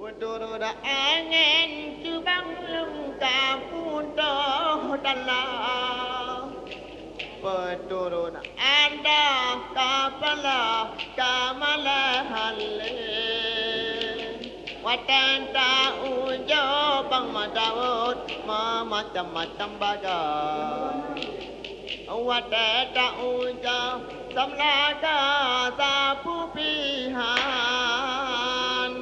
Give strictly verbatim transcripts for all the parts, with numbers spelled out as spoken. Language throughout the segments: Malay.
Udara angin cubang lengkap untuk dalam Beturun anda kapala kamalahan Watan tak ujo bang madawut macam-macam bagai Watan tak ujo samlaga sapu pihan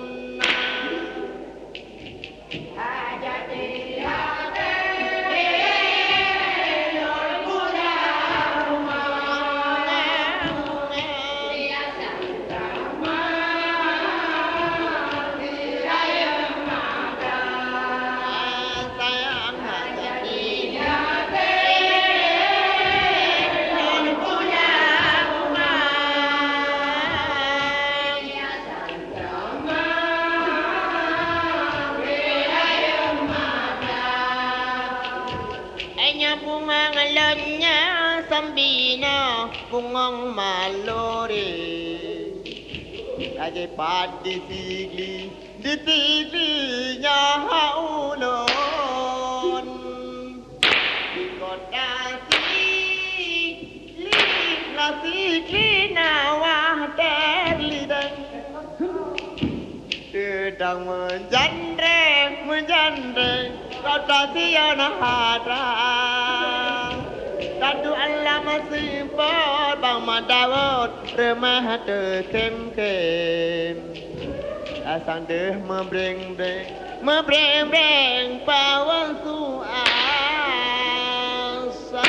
Sambina bungang malori Aje padi sigli di siglinya haulon Di kota sigli la sigli nawah terlidan Sedang menjandreng menjandreng kota siana hadang Tadu Allah masih pot bang madawut remah de kem kem Asang deh membreng breng membreng breng pawang su asa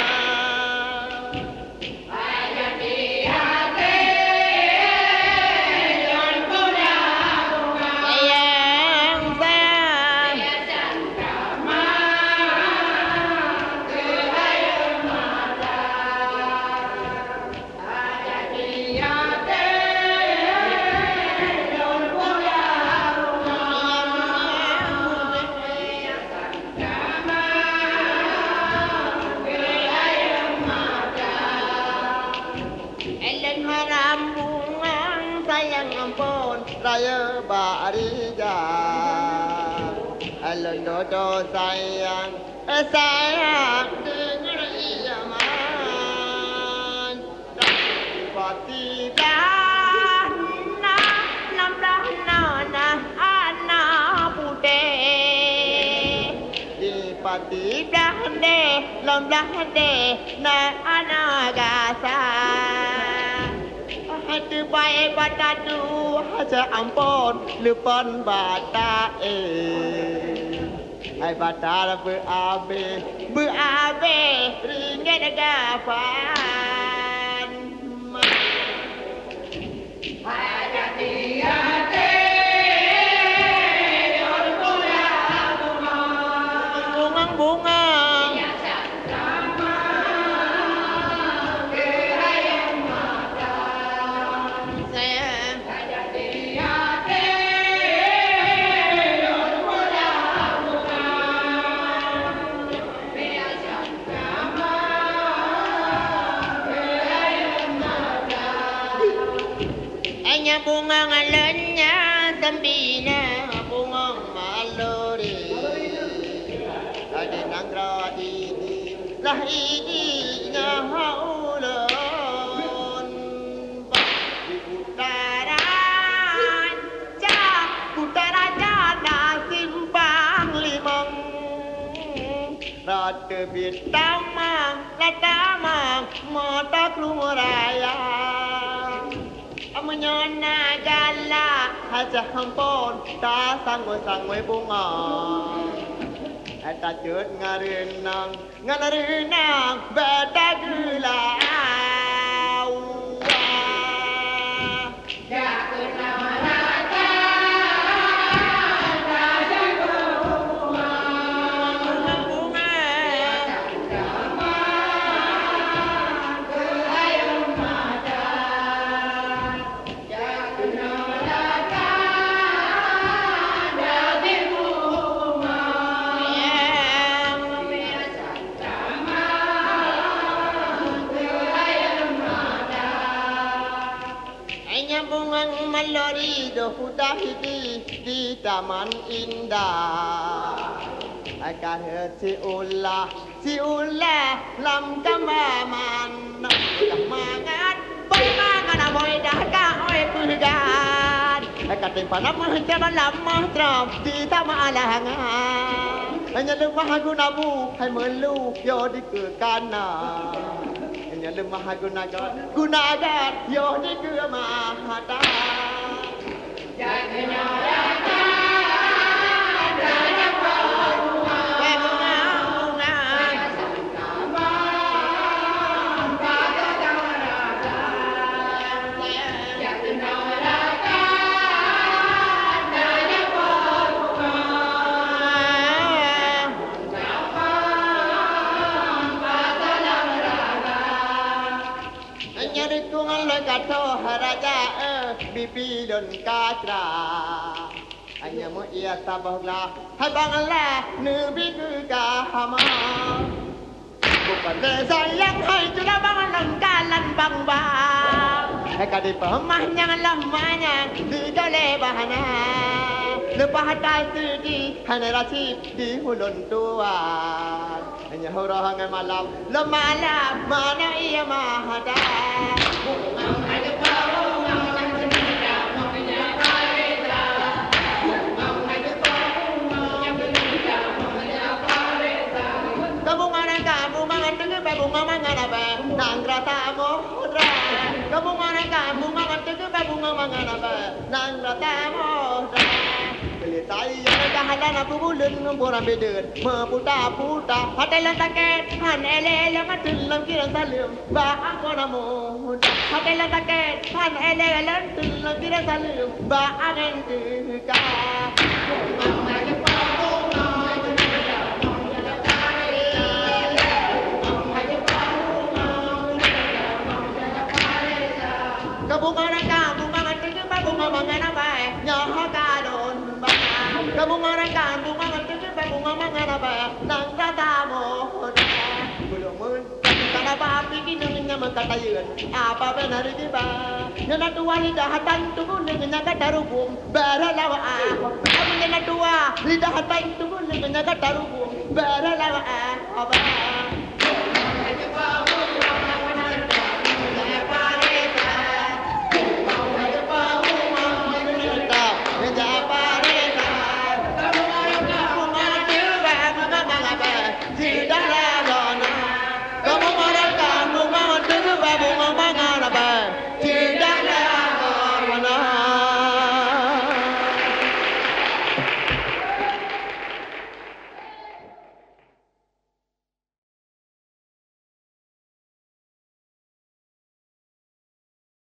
Raya Barija Alon dodo sayang sayang dengar iyaman Pati dah na nam dah na na ana bude Di pati dah de lam dah de na ana gasa Hati baik batadu haja ampun lupan bata eh Hai bata berabe berabe ringgit gapan Hajati hati bunga bunga bunga bunga ngalanya sambina bunga malori ade nangra ini lah ini haulon di putaran ja putaran jana simpang limang rata bitamang latamang mata keluraya Menyona gala haja hampon ta sangwe sangwe bunga Eta cut ngarenang ngarenang beta gula Ya kena rata raja bunga bunga sudah di di taman indah. Akan si ulah si ulah lam kamaman dah mangan boy mangan boy dah ka oi pugan. Akan tempat nama jalan lama terap di taman alangan. Hanya lemah guna bu hai melu yo di ke kanan. Hanya lemah guna guna yo di ke mahada. Jangan nyara Kato haraja eh bibi don katra hanya mu ia tabahlah habanglah nebi ke kahama bukan sayang hai sudah bangun kalan bang bang kadi pemahnya lamanya di dole bahana lepas tai di hanerasi di hulun tuan hanya hurang malam lemalam mana ia mahada. Bunga mangan apa? Nang rata modra. Kamu mana kamu mangan tu ke bunga mangan apa? Nang rata modra. Beli tai yang dah halan apa bulan ngomporan beden. Meputa puta hati lentaket. Han ele ele matul lam kira salim. Ba aku namu. Hati lentaket. Han ele ele matul lam kira salim. Ba agen tika. Bunga kamu mangan tu bunga mangan apa? Nyaha kadon bang. Kamu mangan kamu mangan tu bunga mangan apa? Nang kata moda. Belum mun. Kana bapi kini nyama katayun. Apa benar di ba? Nyana tua lidah hatan tu dengan kata rubung. Baralawa ah. Kamu nyana tua lidah hatan tu dengan kata rubung. Baralawa ah. Apa?